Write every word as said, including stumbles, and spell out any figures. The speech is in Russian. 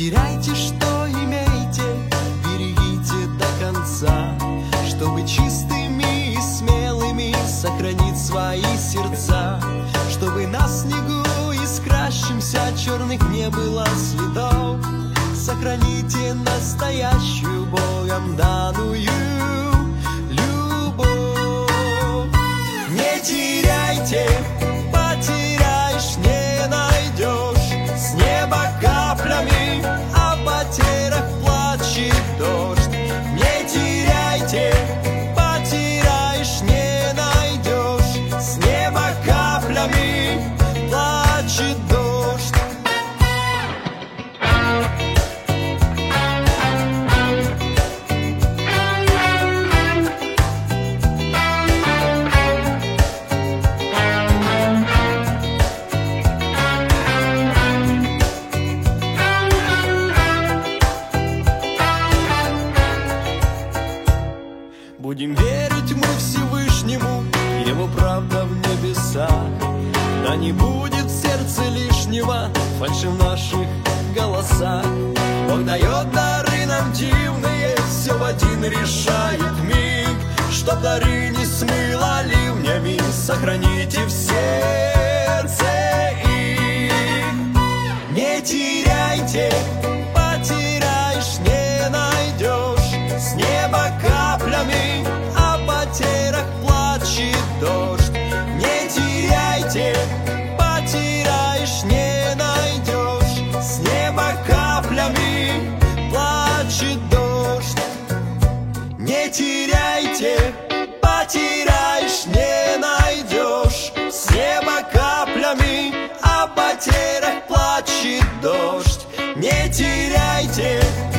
теряйте, что имеете, берегите до конца, чтобы чистыми и смелыми сохранить свои сердца, чтобы на снегу искрящимся черных не было следов. Сохраните настоящую Богом данную любовь. Не теряйте, потеряешь, не найдешь. С неба каплями, а в потерях плачет дождь. Не теряйте, потеряешь, не найдешь. С неба каплями плачет дождь. Будем верить мы Всевышнему, Его правда в небесах. Да не будет в сердце лишнего фальши в наших голосах. Бог дает дары нам дивные, все в один решает миг. Чтоб дары не смыло ливнями, сохраните в сердце их. Не теряйте, потеряешь, не найдешь. С неба каплями, а в потерях плачет дождь. Не теряйте, потеряешь, не найдешь. С неба каплями плачет дождь. Не теряйте, потеряешь, не найдешь. С неба каплями, а в потерях плачет дождь. Не теряйте,